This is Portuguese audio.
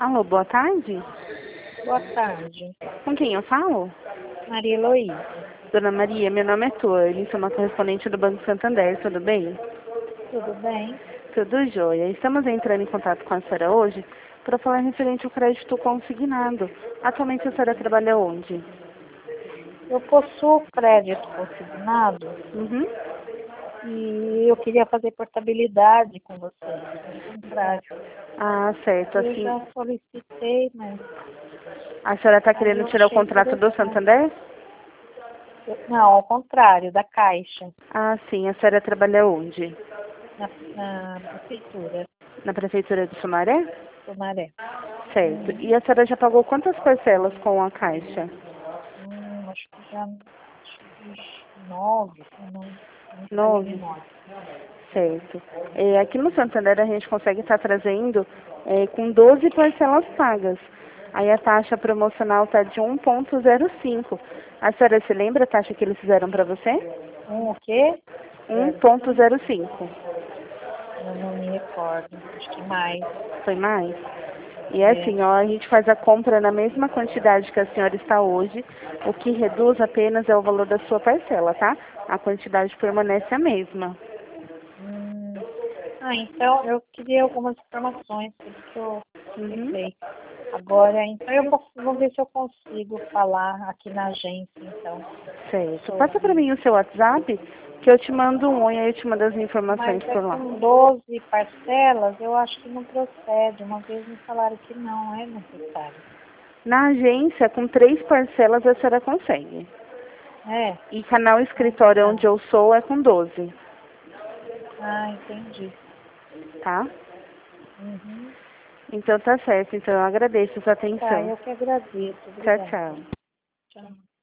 Alô, boa tarde. Boa tarde. Com quem eu falo? Maria Heloísa. Dona Maria, meu nome é Tuane, sou uma correspondente do Banco Santander, tudo bem? Tudo bem? Tudo jóia. Estamos entrando em contato com a senhora hoje para falar referente ao crédito consignado. Atualmente a senhora trabalha onde? Eu possuo crédito consignado Uhum. e eu queria fazer portabilidade com vocês, ao contrário. Ah, certo. Eu Assim, já solicitei, mas a senhora está aí querendo eu tirar o achei contrato do interessante. Santander? Não, ao contrário, da Caixa, Ah, sim. A senhora trabalha onde? na prefeitura, Na Prefeitura de Sumaré? Sumaré. Certo. Uhum. E a senhora já pagou quantas parcelas com a Caixa? Acho que já acho que 9, se não me falha a 9. memória. Certo. Aqui no Santander a gente consegue estar trazendo com 12 parcelas pagas. Aí a taxa promocional está de 1,05. A senhora se lembra a taxa que eles fizeram para você? O quê? 1,05. Eu não me recordo. Acho que mais. Foi mais? E é É. assim, ó, a gente faz a compra na mesma quantidade que a senhora está hoje. O que reduz apenas é o valor da sua parcela, tá? A quantidade permanece a mesma. Hum. Então eu queria algumas informações, por isso que eu Uhum. liguei. Agora, então eu vou ver se eu consigo falar aqui na agência, então, Certo. Passa para sobre. mim o seu WhatsApp, que eu te mando um oi e eu te mando as informações Mas é por lá. com 12 parcelas, eu acho que não procede. Uma vez me falaram que não é necessário. Na agência, com 3 parcelas, a senhora consegue. É? E canal Então escritório tá. onde eu sou é com 12, Ah, entendi. tá? Uhum. Então tá certo. Então eu agradeço a sua Tá, atenção. eu que agradeço. Tchau, Obrigada. tchau. Tchau.